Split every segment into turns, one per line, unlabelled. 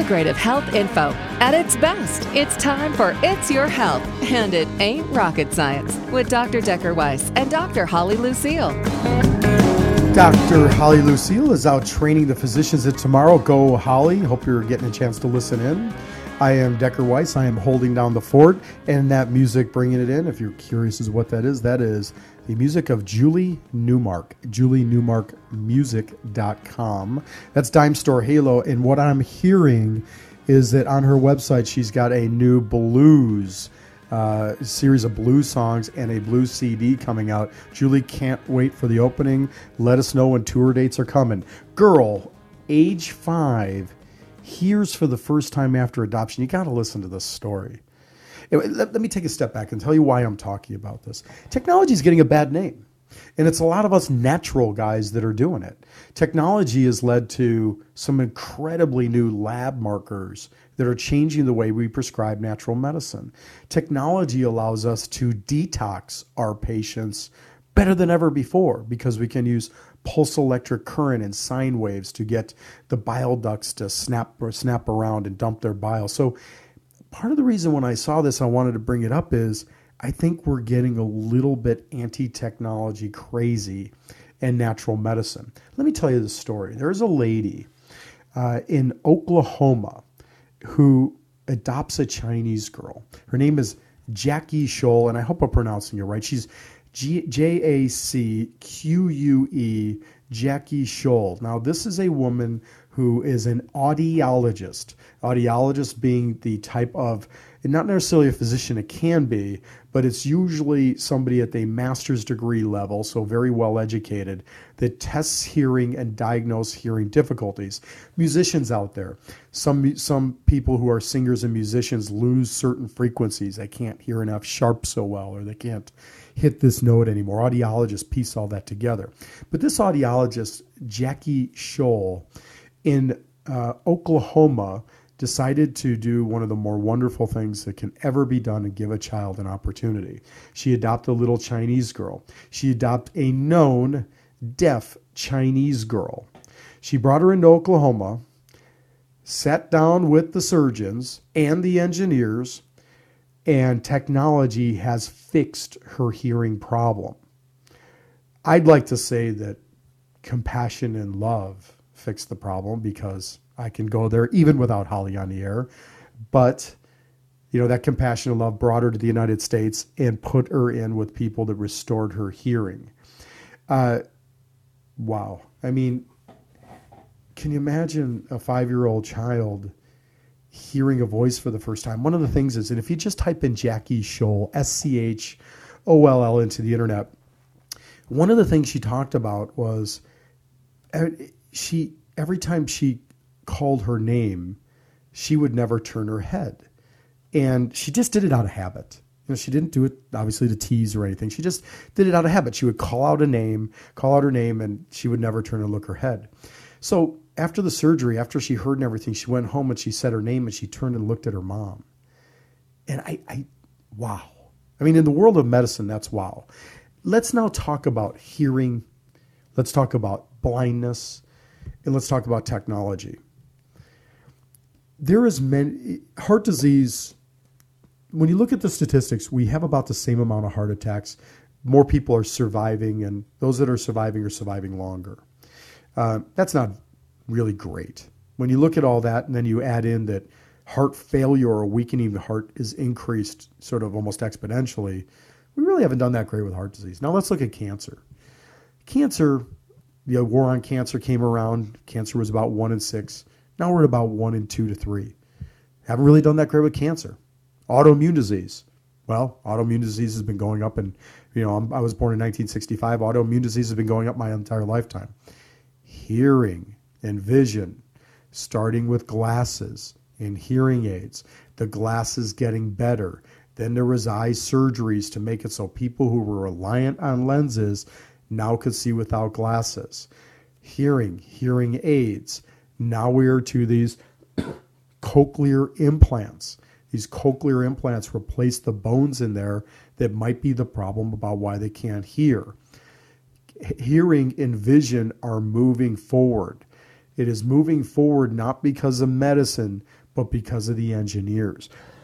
integrative health info. At its best, it's time for It's Your Health, and it ain't rocket science, with Dr. Decker Weiss and Dr. Holly Lucille.
Dr. Holly Lucille is out training the physicians at tomorrow. Go, Holly. Hope you're getting a chance to listen in. I am Decker Weiss. I am holding down the fort, and that music, bringing it in, if you're curious as what that is the music of Julie Newmark, julienewmarkmusic.com. That's Dime Store Halo, and what I'm hearing is that on her website, she's got a new blues series of blues songs and a blues CD coming out. Julie can't wait for the opening. Let us know when tour dates are coming. Girl, age 5, hears for the first time after adoption. You got to listen to this story. Let me take a step back and tell you why I'm talking about this. Technology is getting a bad name, and it's a lot of us natural guys that are doing it. Technology has led to some incredibly new lab markers that are changing the way we prescribe natural medicine. Technology allows us to detox our patients better than ever before because we can use pulse electric current and sine waves to get the bile ducts to snap around and dump their bile. So part of the reason when I saw this, I wanted to bring it up is I think we're getting a little bit anti-technology crazy in natural medicine. Let me tell you the story. There's a lady in Oklahoma who adopts a Chinese girl. Her name is Jackie Scholl, and I hope I'm pronouncing it right. She's Jacque, Jackie Scholl. Now, this is a woman who is an audiologist. Audiologist being the type of, not necessarily a physician, it can be, but it's usually somebody at the master's degree level, so very well educated, that tests hearing and diagnose hearing difficulties. Musicians out there, some people who are singers and musicians lose certain frequencies. They can't hear enough sharp so well, or they can't hit this note anymore. Audiologists piece all that together. But this audiologist, Jackie Scholl, in Oklahoma, decided to do one of the more wonderful things that can ever be done and give a child an opportunity. She adopted a little Chinese girl. She adopted a known deaf Chinese girl. She brought her into Oklahoma, sat down with the surgeons and the engineers, and technology has fixed her hearing problem. I'd like to say that compassion and love fixed the problem, because I can go there even without Holly on the air. But, that compassion and love brought her to the United States and put her in with people that restored her hearing. Wow. I mean, can you imagine a 5-year-old child hearing a voice for the first time? One of the things is, and if you just type in Jackie Scholl, Scholl, into the internet, one of the things she talked about was every time she called her name, she would never turn her head. And she just did it out of habit. She didn't do it, obviously, to tease or anything. She just did it out of habit. She would call out her name, and she would never turn and look her head. So after the surgery, after she heard and everything, she went home and she said her name and she turned and looked at her mom. And wow. I mean, in the world of medicine, that's wow. Let's now talk about hearing. Let's talk about blindness. And let's talk about technology. There is heart disease. When you look at the statistics, we have about the same amount of heart attacks. More people are surviving, and those that are surviving longer. That's not really great. When you look at all that, and then you add in that heart failure or weakening of the heart is increased sort of almost exponentially, we really haven't done that great with heart disease. Now let's look at cancer. Cancer, the war on cancer came around. Cancer was about 1 in 6. Now we're at about 1 in 2 to 3. Haven't really done that great with cancer. Autoimmune disease. Well, autoimmune disease has been going up, and I was born in 1965. Autoimmune disease has been going up my entire lifetime. Hearing and vision, starting with glasses and hearing aids. The glasses getting better. Then there was eye surgeries to make it so people who were reliant on lenses now could see without glasses. Hearing aids. Now we are to these cochlear implants. These cochlear implants replace the bones in there that might be the problem about why they can't hear. Hearing and vision are moving forward. It is moving forward not because of medicine, but because of the engineers.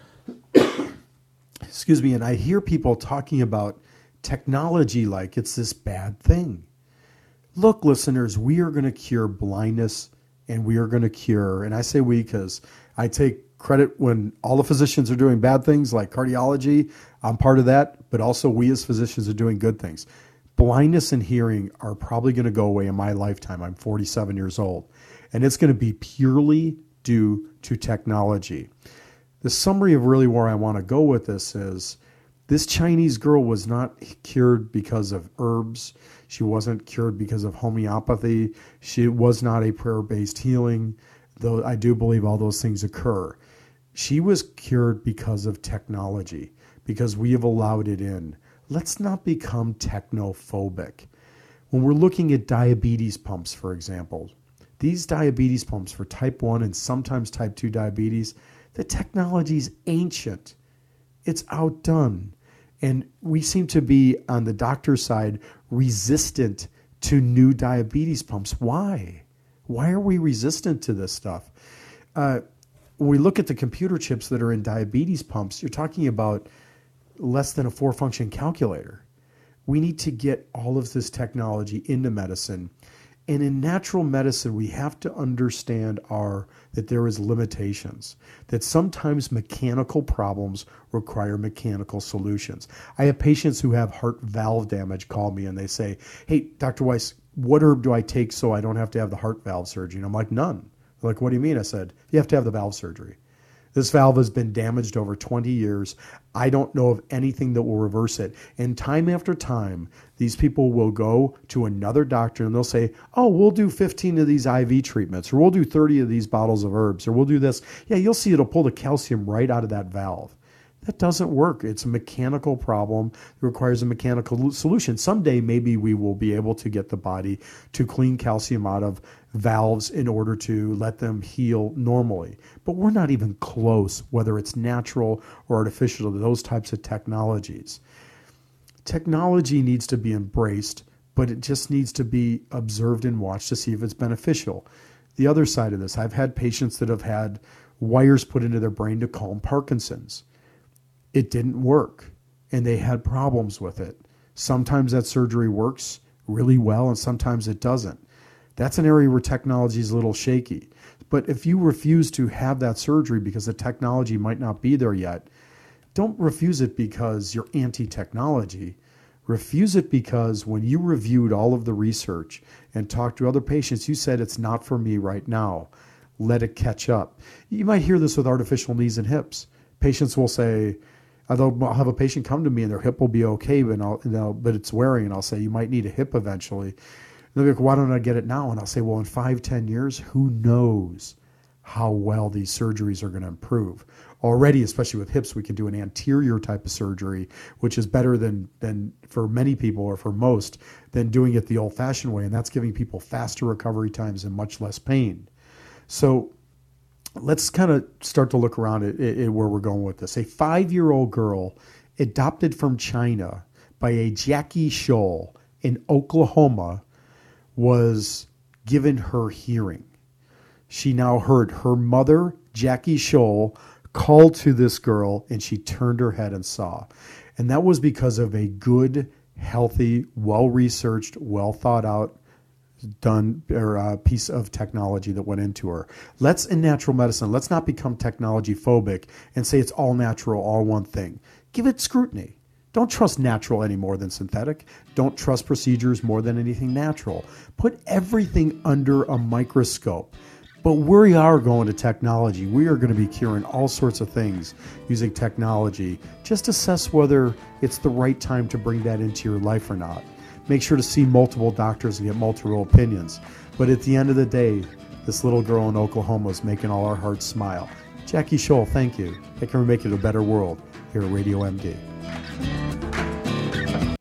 Excuse me. And I hear people talking about technology like it's this bad thing. Look, listeners, we are going to cure blindness, and we are going to cure, and I say we because I take credit when all the physicians are doing bad things like cardiology. I'm part of that, but also we as physicians are doing good things. Blindness and hearing are probably going to go away in my lifetime. I'm 47 years old, and it's going to be purely due to technology. The summary of really where I want to go with this is this Chinese girl was not cured because of herbs. She wasn't cured because of homeopathy. She was not a prayer-based healing, though I do believe all those things occur. She was cured because of technology, because we have allowed it in. Let's not become technophobic. When we're looking at diabetes pumps, for example, these diabetes pumps for type 1 and sometimes type 2 diabetes, the technology is ancient. It's outdone. And we seem to be, on the doctor's side, resistant to new diabetes pumps. Why? Why are we resistant to this stuff? When we look at the computer chips that are in diabetes pumps, you're talking about less than a 4-function calculator. We need to get all of this technology into medicine. And in natural medicine, we have to understand that there is limitations, that sometimes mechanical problems require mechanical solutions. I have patients who have heart valve damage call me and they say, hey, Dr. Weiss, what herb do I take so I don't have to have the heart valve surgery? And I'm like, none. They're like, what do you mean? I said, you have to have the valve surgery. This valve has been damaged over 20 years. I don't know of anything that will reverse it. And time after time, these people will go to another doctor and they'll say, oh, we'll do 15 of these IV treatments, or we'll do 30 of these bottles of herbs, or we'll do this. Yeah, you'll see it'll pull the calcium right out of that valve. That doesn't work. It's a mechanical problem that requires a mechanical solution. Someday, maybe we will be able to get the body to clean calcium out of valves in order to let them heal normally. But we're not even close, whether it's natural or artificial, to those types of technologies. Technology needs to be embraced, but it just needs to be observed and watched to see if it's beneficial. The other side of this, I've had patients that have had wires put into their brain to calm Parkinson's. It didn't work, and they had problems with it. Sometimes that surgery works really well, and sometimes it doesn't. That's an area where technology is a little shaky. But if you refuse to have that surgery because the technology might not be there yet, don't refuse it because you're anti-technology. Refuse it because when you reviewed all of the research and talked to other patients, you said it's not for me right now. Let it catch up. You might hear this with artificial knees and hips. Patients will say, I'll have a patient come to me and their hip will be okay, but it's wearing, and I'll say, you might need a hip eventually. And they'll be like, why don't I get it now? And I'll say, well, in 5-10 years, who knows how well these surgeries are going to improve. Already, especially with hips, we can do an anterior type of surgery, which is better than for many people, or for most, than doing it the old-fashioned way, and that's giving people faster recovery times and much less pain. So let's kind of start to look around at where we're going with this. A 5-year-old girl adopted from China by a Jackie Scholl in Oklahoma was given her hearing. She now heard her mother, Jackie Scholl, call to this girl, and she turned her head and saw. And that was because of a good, healthy, well-researched, well-thought-out piece of technology that went into her. In natural medicine, let's not become technology phobic and say it's all natural, all one thing. Give it scrutiny. Don't trust natural any more than synthetic. Don't trust procedures more than anything natural. Put everything under a microscope. But we are going to technology. We are going to be curing all sorts of things using technology. Just assess whether it's the right time to bring that into your life or not. Make sure to see multiple doctors and get multiple opinions. But at the end of the day, this little girl in Oklahoma is making all our hearts smile. Jackie Scholl, thank you. I can make it a better world here at Radio MD.